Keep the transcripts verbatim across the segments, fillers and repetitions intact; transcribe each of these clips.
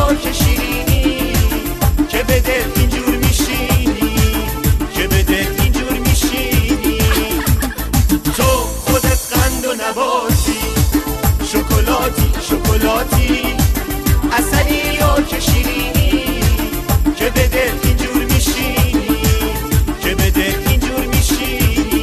یا که شیرینی که به دل اینجور میشینی که به دل اینجور میشینی تو خودت قند و نباتی شکلاتی شکلاتی عسلی یا که شیرینی که به دل اینجور میشینی که به دل اینجور میشینی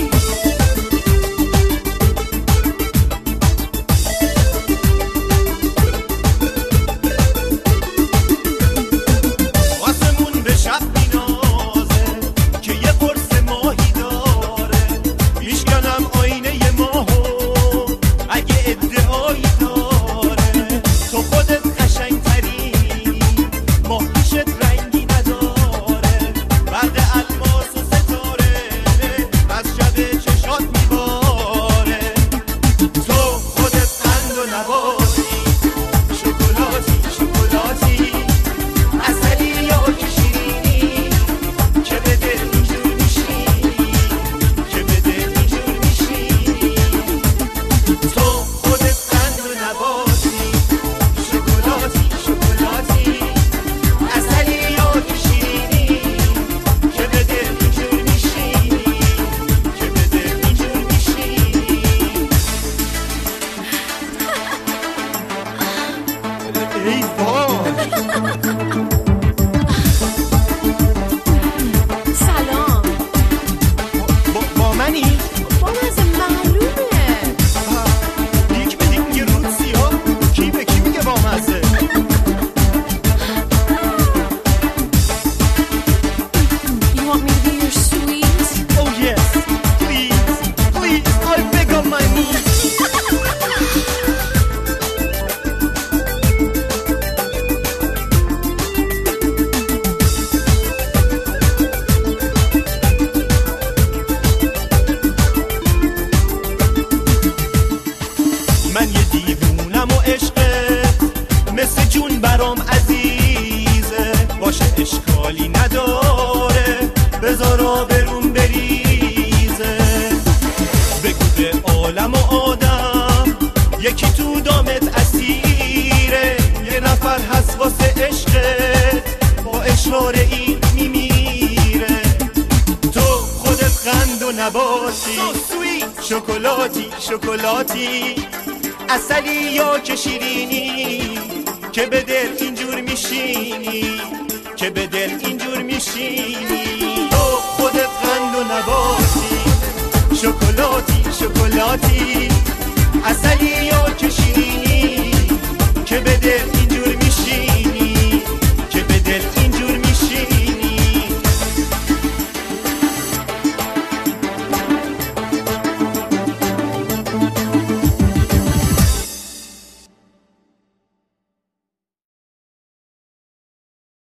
آسمون به شب مینازه که یه قرص ماهی داره میشکنم آینه ماهو اگه ادعایی داره تو خودت قشنگتری ماه پیشت رنگی نداره بعد الماس و ستاره از شب چشات میباره تو خودت قند و نباتی شکلاتی شکلاتی عسلی یا که شیرینی که به دل اینجور میشینی که به دل اینجور میشینی تو خودت قند و نباتی شکلاتی شکلاتی عسلی یا که شیرینی که به دل اینجور میشینی که به دل اینجور میشینی ای وای سلام. با, با منی؟ با مزه معلومه. دیک به دیک میگه رود سیاه کی به کی میگه با مزه You want me to be your sweet? Oh yes, please, please, I beg on my knees من یه دیوونم و عشقت مثل جون برام عزیزه باشه اشکالی نداره بذار آبروم بریزه بگو به عالم و آدم یکی تو دامت اسیره یه نفر هست واسه عشقت با اشاره این میمیره تو خودت قند و نباتی شکلاتی شکلاتی عسلی یا که شیرینی که به دل اینجور میشینی که به دل اینجور میشینی تو خودت قند و نباتی شکلاتی شکلاتی